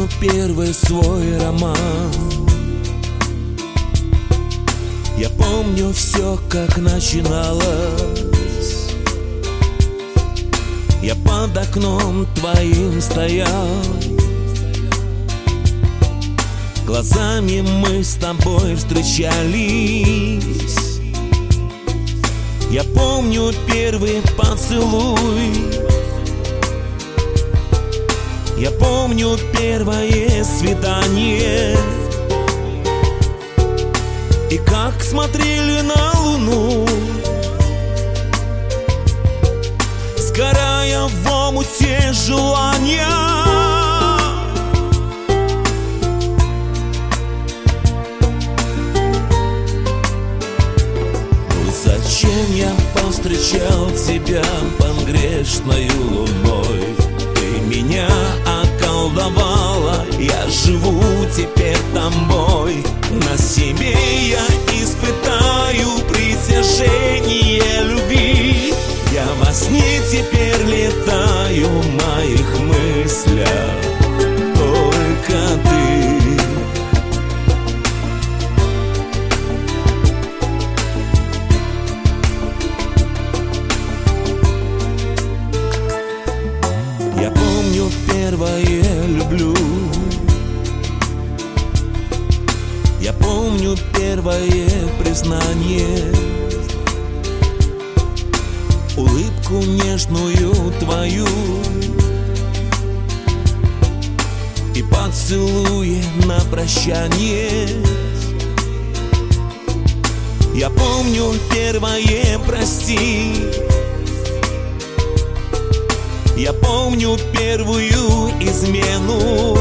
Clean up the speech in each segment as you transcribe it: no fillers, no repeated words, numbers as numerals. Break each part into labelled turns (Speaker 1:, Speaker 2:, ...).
Speaker 1: первый свой роман. Я помню все, как начиналось. Я под окном твоим стоял. Глазами мы с тобой встречались. Я помню первый поцелуй. Я помню первое свидание. И как смотрели на луну, сгорая в омуте желания. Зачем я повстречал тебя под грешною луной? Ты меня околдовала, я живу теперь тобой. На себе я испытаю притяжение любви. Я во сне теперь летаю в моих мыслях. Только ты. Я помню первое люблю. Я помню первое признание. Улыбку нежную твою и поцелуи на прощание. Я помню первое прости. Я помню первую измену.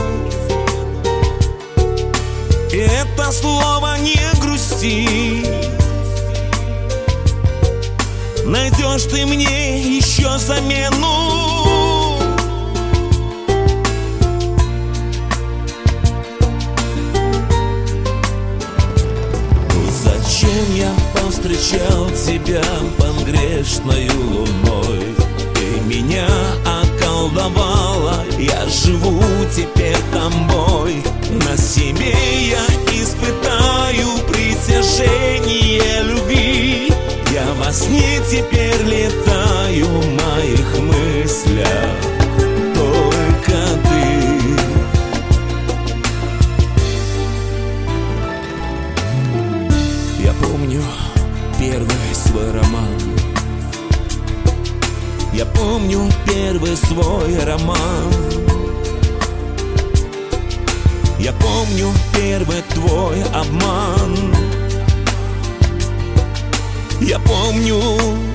Speaker 1: И это слово не грусти. Найдешь ты мне еще замену. Зачем я повстречал тебя под грешною луной? Ты меня околдовала, я живу теперь тобой. На себе я испытаю притяжение любви. Я во сне теперь летаю в моих мыслях. Только ты. Я помню первый свой роман. Я помню первый свой роман. Я помню первый твой обман. Я помню